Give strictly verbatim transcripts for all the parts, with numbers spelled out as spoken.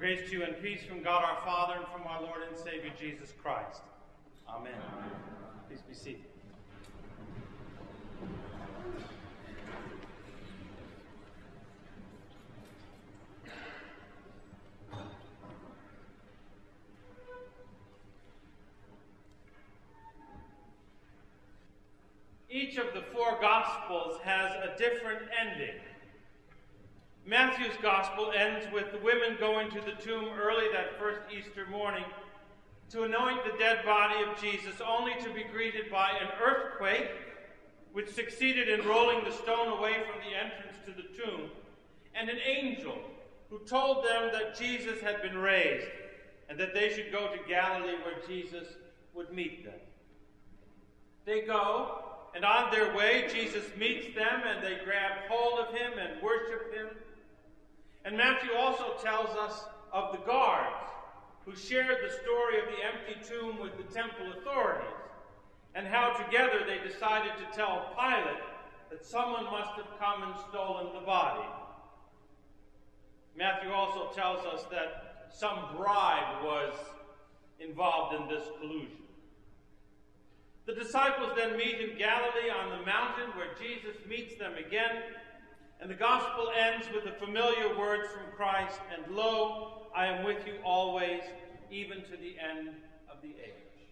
Grace to you and peace from God our Father and from our Lord and Savior Jesus Christ. Amen. Amen. Please be seated. Each of the four Gospels has a different ending. Matthew's Gospel ends with the women going to the tomb early that first Easter morning to anoint the dead body of Jesus, only to be greeted by an earthquake, which succeeded in rolling the stone away from the entrance to the tomb, and an angel who told them that Jesus had been raised and that they should go to Galilee where Jesus would meet them. They go, and on their way, Jesus meets them, and they grab hold of him and worship him. And Matthew also tells us of the guards who shared the story of the empty tomb with the temple authorities, and how together they decided to tell Pilate that someone must have come and stolen the body. Matthew also tells us that some bribe was involved in this collusion. The disciples then meet in Galilee on the mountain where Jesus meets them again, and the gospel ends with the familiar words from Christ, "And lo, I am with you always, even to the end of the age."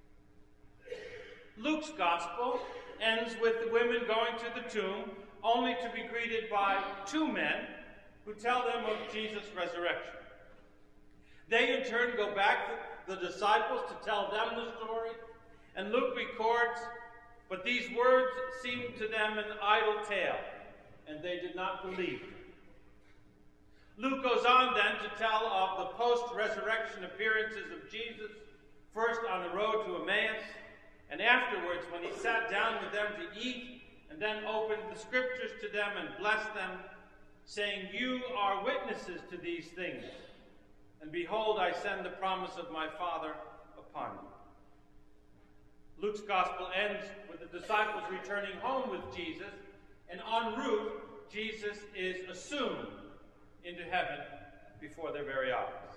Luke's gospel ends with the women going to the tomb, only to be greeted by two men who tell them of Jesus' resurrection. They in turn go back to the disciples to tell them the story, and Luke records, "But these words seemed to them an idle tale, and they did not believe him." Luke goes on then to tell of the post-resurrection appearances of Jesus, first on the road to Emmaus, and afterwards when he sat down with them to eat, and then opened the scriptures to them and blessed them, saying, "You are witnesses to these things, and behold, I send the promise of my Father upon you." Luke's gospel ends with the disciples returning home with Jesus, and en route, Jesus is assumed into heaven before their very eyes.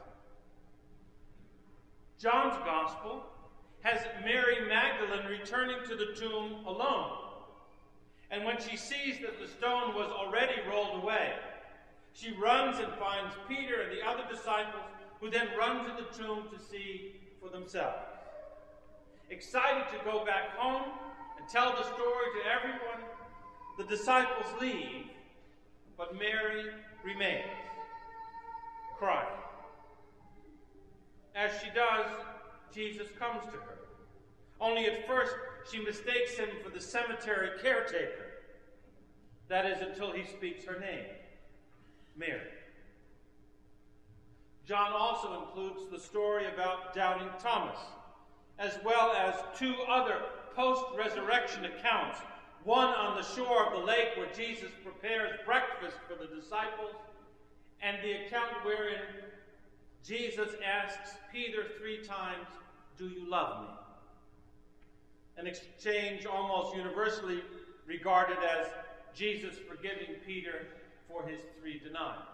John's gospel has Mary Magdalene returning to the tomb alone. And when she sees that the stone was already rolled away, she runs and finds Peter and the other disciples, who then run to the tomb to see for themselves. Excited to go back home and tell the story to everyone, the disciples leave, but Mary remains, crying. As she does, Jesus comes to her. Only at first, she mistakes him for the cemetery caretaker. That is, until he speaks her name, Mary. John also includes the story about doubting Thomas, as well as two other post-resurrection accounts, one on the shore of the lake where Jesus prepares breakfast for the disciples, and the account wherein Jesus asks Peter three times, "Do you love me?" An exchange almost universally regarded as Jesus forgiving Peter for his three denials.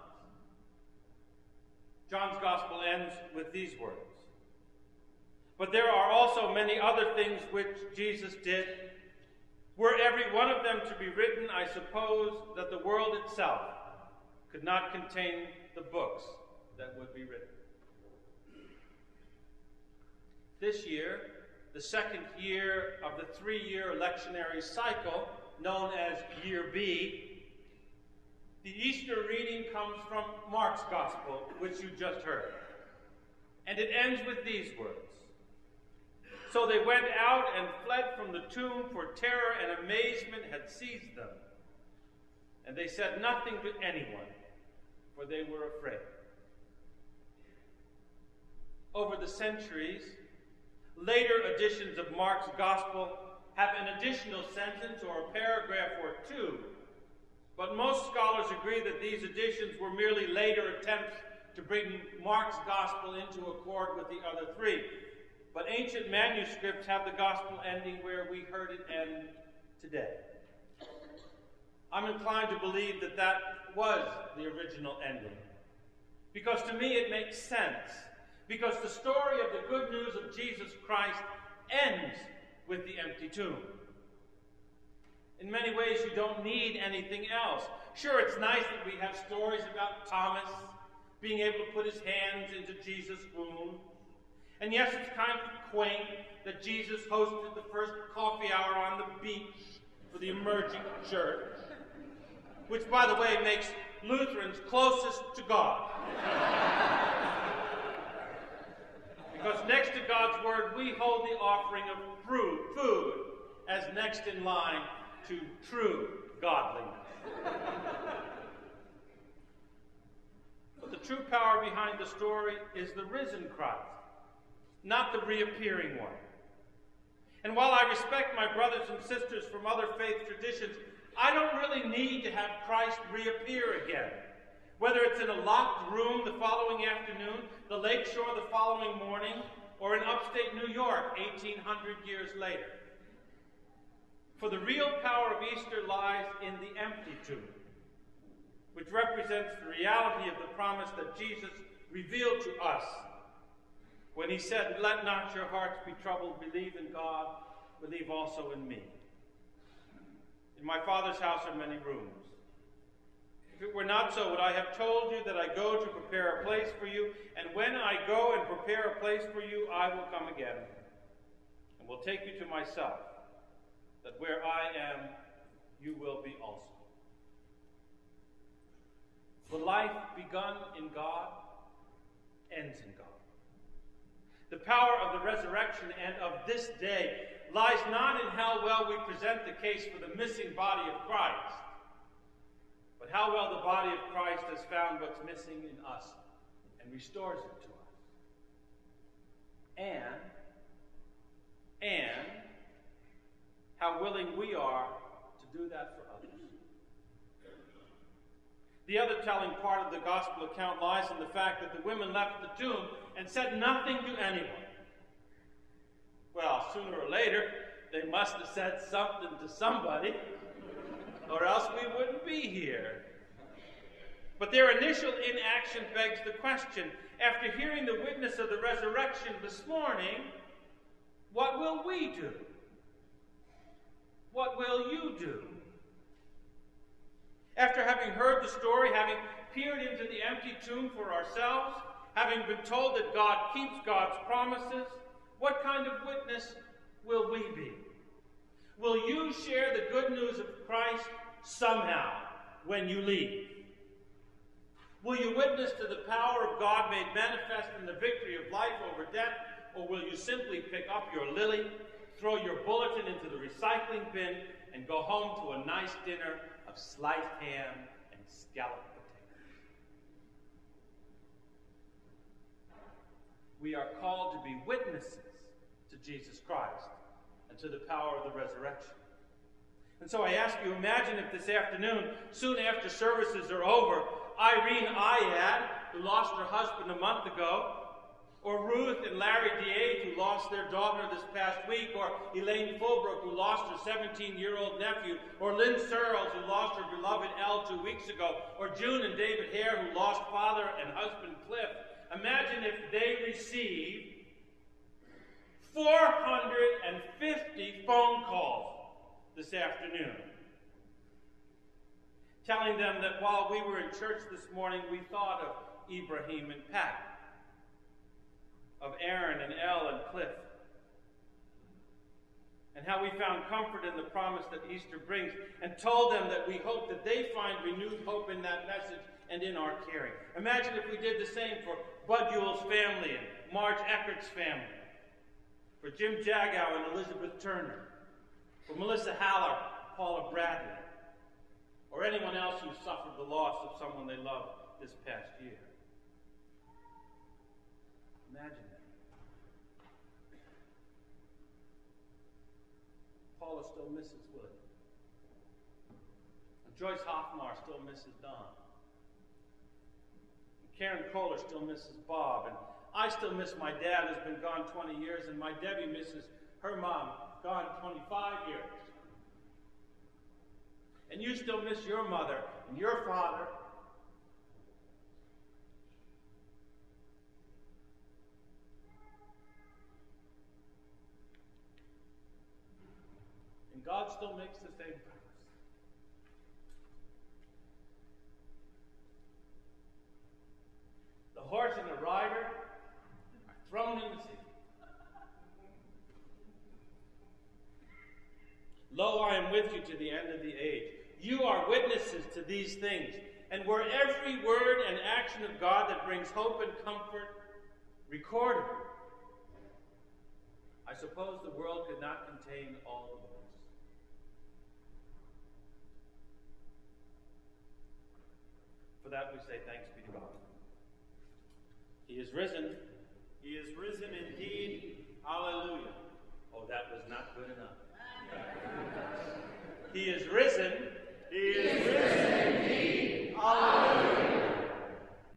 John's gospel ends with these words, "But there are also many other things which Jesus did. Were every one of them to be written, I suppose that the world itself could not contain the books that would be written." This year, the second year of the three-year lectionary cycle, known as Year B, the Easter reading comes from Mark's Gospel, which you just heard. And it ends with these words. "So they went out and fled from the tomb, for terror and amazement had seized them. And they said nothing to anyone, for they were afraid." Over the centuries, later editions of Mark's Gospel have an additional sentence or a paragraph or two, but most scholars agree that these additions were merely later attempts to bring Mark's Gospel into accord with the other three. But ancient manuscripts have the gospel ending where we heard it end today. I'm inclined to believe that that was the original ending. Because to me it makes sense. Because the story of the good news of Jesus Christ ends with the empty tomb. In many ways, you don't need anything else. Sure, it's nice that we have stories about Thomas being able to put his hands into Jesus' wound. And yes, it's kind of quaint that Jesus hosted the first coffee hour on the beach for the emerging church, which, by the way, makes Lutherans closest to God. Because next to God's word, we hold the offering of food as next in line to true godliness. But the true power behind the story is the risen Christ, not the reappearing one. And while I respect my brothers and sisters from other faith traditions, I don't really need to have Christ reappear again. Whether it's in a locked room the following afternoon, the lakeshore the following morning, or in upstate New York eighteen hundred years later. For the real power of Easter lies in the empty tomb, which represents the reality of the promise that Jesus revealed to us when he said, "Let not your hearts be troubled, believe in God, believe also in me. In my Father's house are many rooms. If it were not so, would I have told you that I go to prepare a place for you? And when I go and prepare a place for you, I will come again and will take you to myself, that where I am, you will be also." The life begun in God ends in God. The power of the resurrection and of this day lies not in how well we present the case for the missing body of Christ, but how well the body of Christ has found what's missing in us and restores it to us. And, and how willing we are to do that for others. The other telling part of the gospel account lies in the fact that the women left the tomb and said nothing to anyone. Well, sooner or later, they must have said something to somebody, or else we wouldn't be here. But their initial inaction begs the question, after hearing the witness of the resurrection this morning, what will we do? What will you do? After having heard the story, having peered into the empty tomb for ourselves, having been told that God keeps God's promises, what kind of witness will we be? Will you share the good news of Christ somehow when you leave? Will you witness to the power of God made manifest in the victory of life over death, or will you simply pick up your lily, throw your bulletin into the recycling bin, and go home to a nice dinner of sliced ham and scalloped potatoes? We are called to be witnesses to Jesus Christ and to the power of the resurrection. And so I ask you, imagine if this afternoon, soon after services are over, Irene Ayad, who lost her husband a month ago, or Ruth and Larry DeAve, who lost their daughter this past week, or Elaine Fulbrook, who lost her seventeen-year-old nephew, or Lynn Searles, who lost her beloved Elle two weeks ago, or June and David Hare, who lost father and husband Cliff. Imagine if they received four hundred fifty phone calls this afternoon, telling them that while we were in church this morning, we thought of Ibrahim and Pat, of Aaron and Elle and Cliff, and how we found comfort in the promise that Easter brings, and told them that we hope that they find renewed hope in that message and in our caring. Imagine if we did the same for Bud Ewell's family and Marge Eckert's family, for Jim Jagow and Elizabeth Turner, for Melissa Haller, Paula Bradley, or anyone else who suffered the loss of someone they loved this past year. Imagine that. Paula still misses Willie. And Joyce Hoffmar still misses Don. And Karen Kohler still misses Bob. And I still miss my dad, who's been gone twenty years, and my Debbie misses her mom, gone twenty-five years. And you still miss your mother and your father. God still makes the same promise. The horse and the rider are thrown in the sea. Lo, I am with you to the end of the age. You are witnesses to these things, and were every word and action of God that brings hope and comfort recorded, I suppose the world could not contain all the books. For that we say thanks be to God. He is risen. He is risen indeed. Hallelujah. Oh, that was not good enough. He is risen. He is risen